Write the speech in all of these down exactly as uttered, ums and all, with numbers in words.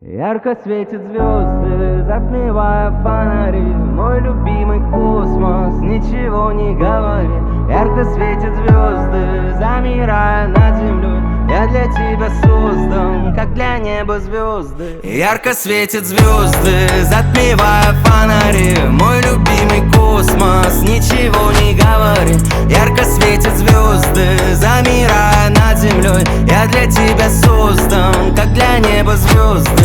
Ярко светят звезды, затмевая фонари. Мой любимый космос, ничего не говори. Ярко светят звезды, замирая над землей. Я для тебя создан, как для неба звезды. Ярко светят звезды, затмевая фонари. Мой любимый космос, ничего не говори. Ярко светят звезды, замирая над землей. Я для тебя создан, как для неба звезды.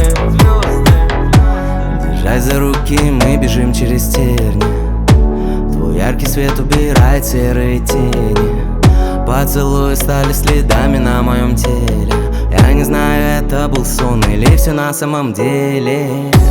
Держась за руки, мы бежим через терни. Твой яркий свет убирает серые тени. Поцелуи стали следами на моем теле. Я не знаю, это был сон или все на самом деле.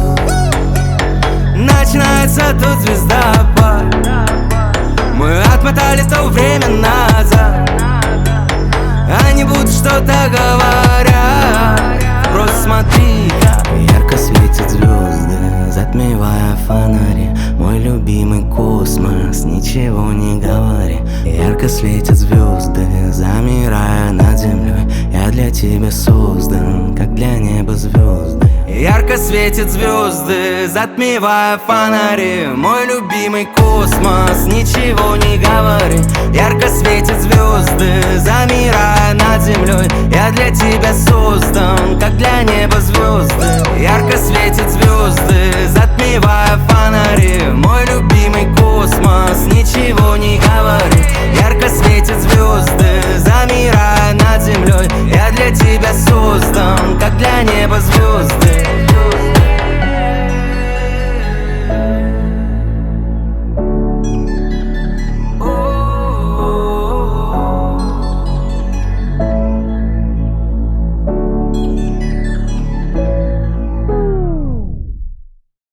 Начинается тут звездопад. Мы отмотали то время назад. Они будут что-то говорят. Просто смотри, как ярко светят звезды, затмевая фонари. Мой любимый космос, ничего не говори. Ярко светят звезды, замирая над землей. Я для тебя создан, как для неба звезды. Ярко светят звезды, затмевая фонари. Мой любимый космос, ничего не говори. Ярко светят звезды, замирая над землей. Я для тебя создан, как для неба звезды.